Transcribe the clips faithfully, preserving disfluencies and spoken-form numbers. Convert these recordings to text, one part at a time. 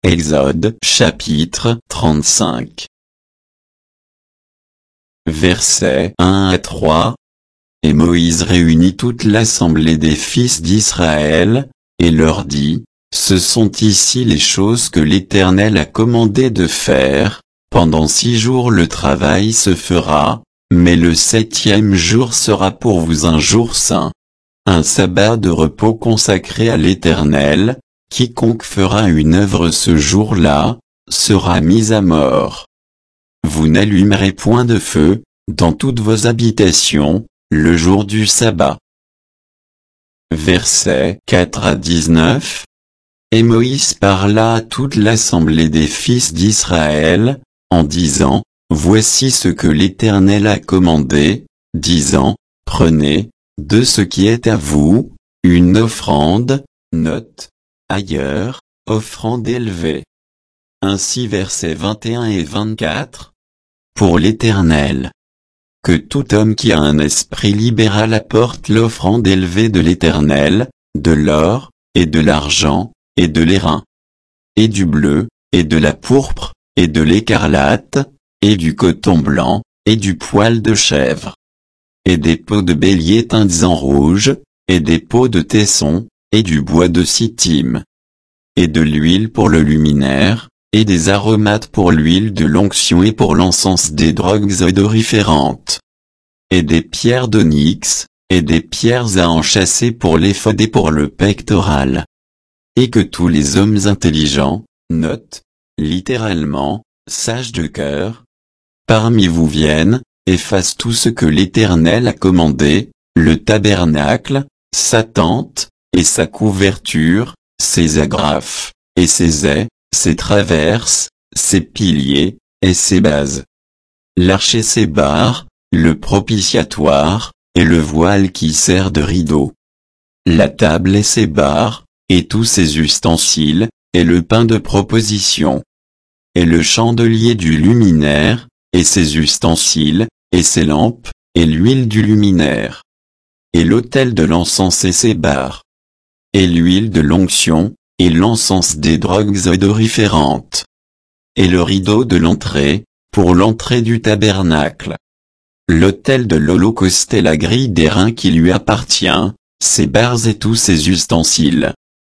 Exode chapitre trente-cinq. Versets un à trois. Et Moïse réunit toute l'assemblée des fils d'Israël, et leur dit, Ce sont ici les choses que l'Éternel a commandé de faire, pendant six jours le travail se fera, mais le septième jour sera pour vous un jour saint. Un sabbat de repos consacré à l'Éternel. Quiconque fera une œuvre ce jour-là, sera mis à mort. Vous n'allumerez point de feu, dans toutes vos habitations, le jour du sabbat. Versets quatre à dix-neuf. Et Moïse parla à toute l'assemblée des fils d'Israël, en disant, Voici ce que l'Éternel a commandé, disant, Prenez, de ce qui est à vous, une offrande, note, ailleurs, offrande élevée. Ainsi versets vingt et un et vingt-quatre. Pour l'Éternel. Que tout homme qui a un esprit libéral apporte l'offrande élevée de l'Éternel, de l'or, et de l'argent, et de l'airain, et du bleu, et de la pourpre, et de l'écarlate, et du coton blanc, et du poil de chèvre, et des peaux de bélier teintes en rouge, et des peaux de tesson, et du bois de sittim, et de l'huile pour le luminaire, et des aromates pour l'huile de l'onction et pour l'encens des drogues odoriférantes, et des pierres d'onyx, et des pierres à enchâsser pour l'éphod et pour le pectoral. Et que tous les hommes intelligents, note, littéralement, sages de cœur, parmi vous viennent, et fassent tout ce que l'Éternel a commandé, le tabernacle, sa tente, et sa couverture, ses agrafes, et ses ais, ses traverses, ses piliers, et ses bases. L'arche et ses barres, le propitiatoire, et le voile qui sert de rideau. La table et ses barres, et tous ses ustensiles, et le pain de proposition. Et le chandelier du luminaire, et ses ustensiles, et ses lampes, et l'huile du luminaire. Et l'autel de l'encens et ses barres. Et l'huile de l'onction, et l'encens des drogues odoriférantes. Et le rideau de l'entrée, pour l'entrée du tabernacle. L'autel de l'holocauste et la grille d'airain qui lui appartient, ses barres et tous ses ustensiles.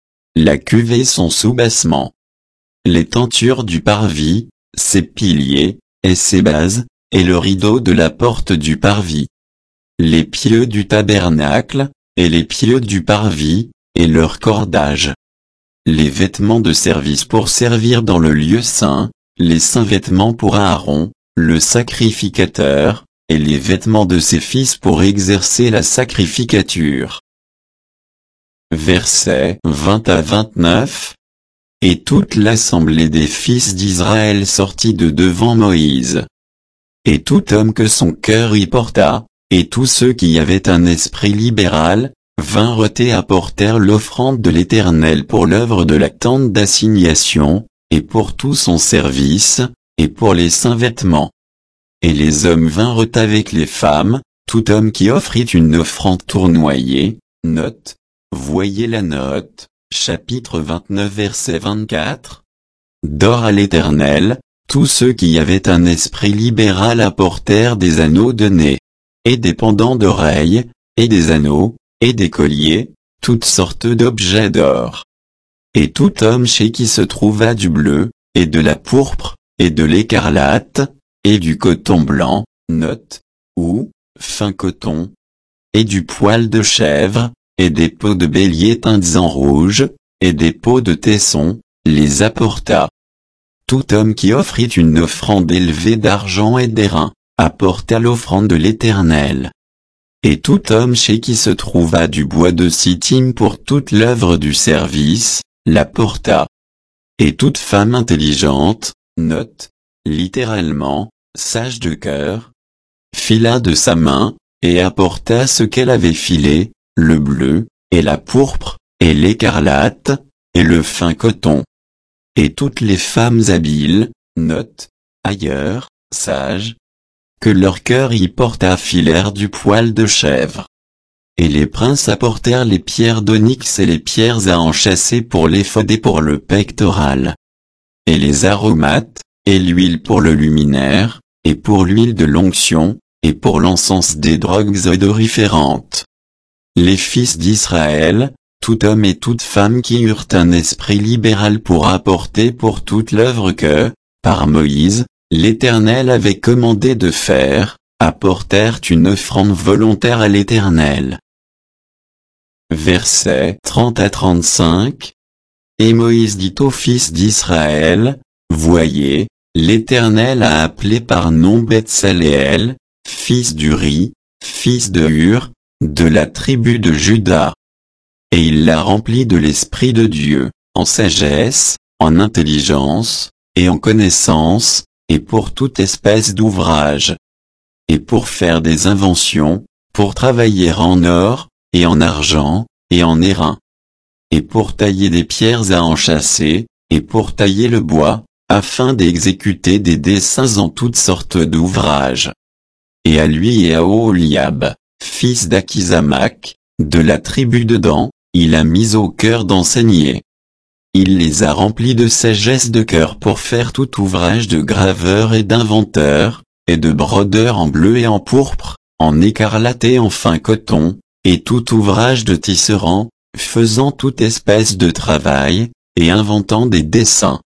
La cuve et son soubassement. Les tentures du parvis, ses piliers, et ses bases, et le rideau de la porte du parvis. Les pieux du tabernacle, et les pieux du parvis, et leur cordage. Les vêtements de service pour servir dans le lieu saint, les saints vêtements pour Aaron, le sacrificateur, et les vêtements de ses fils pour exercer la sacrificature. Versets vingt à vingt-neuf. Et toute l'assemblée des fils d'Israël sortit de devant Moïse. Et tout homme que son cœur y porta, et tous ceux qui avaient un esprit libéral, vinrent et apportèrent l'offrande de l'Éternel pour l'œuvre de la tente d'assignation, et pour tout son service, et pour les saints vêtements. Et les hommes vinrent avec les femmes, tout homme qui offrit une offrande tournoyée, note, voyez la note, chapitre vingt-neuf verset vingt-quatre. D'or à l'Éternel, tous ceux qui avaient un esprit libéral apportèrent des anneaux de nez, et des pendants d'oreilles, et des anneaux, et des colliers, toutes sortes d'objets d'or. Et tout homme chez qui se trouva du bleu, et de la pourpre, et de l'écarlate, et du coton blanc, note, ou, fin coton, et du poil de chèvre, et des peaux de bélier teintes en rouge, et des peaux de tesson, les apporta. Tout homme qui offrit une offrande élevée d'argent et d'airain, apporta l'offrande de l'Éternel. Et tout homme chez qui se trouva du bois de sittim pour toute l'œuvre du service, l'apporta. Et toute femme intelligente, note, littéralement, sage de cœur, fila de sa main, et apporta ce qu'elle avait filé, le bleu, et la pourpre, et l'écarlate, et le fin coton. Et toutes les femmes habiles, note, ailleurs, sages, que leur cœur y porta filèrent du poil de chèvre. Et les princes apportèrent les pierres d'onyx et les pierres à enchâsser pour l'éphod et pour le pectoral. et les aromates, et l'huile pour le luminaire, et pour l'huile de l'onction, et pour l'encens des drogues odoriférantes. Les fils d'Israël, tout homme et toute femme qui eurent un esprit libéral pour apporter pour toute l'œuvre que, par Moïse, l'Éternel avait commandé de faire, apportèrent une offrande volontaire à l'Éternel. Versets trente à trente-cinq. Et Moïse dit aux fils d'Israël, voyez, l'Éternel a appelé par nom Betsaléel, fils d'Uri, fils de Hur, de la tribu de Juda. Et il l'a rempli de l'Esprit de Dieu, en sagesse, en intelligence, et en connaissance, et pour toute espèce d'ouvrage. Et pour faire des inventions, pour travailler en or, et en argent, et en airain. Et pour tailler des pierres à enchâsser, et pour tailler le bois, afin d'exécuter des dessins en toutes sortes d'ouvrages. Et à lui et à Oholiab, fils d'Akhisamach, de la tribu de Dan, il a mis au cœur d'enseigner. Il les a remplis de sagesse de cœur pour faire tout ouvrage de graveur et d'inventeur, et de brodeur en bleu et en pourpre, en écarlate et en fin coton, et tout ouvrage de tisserand, faisant toute espèce de travail, et inventant des dessins.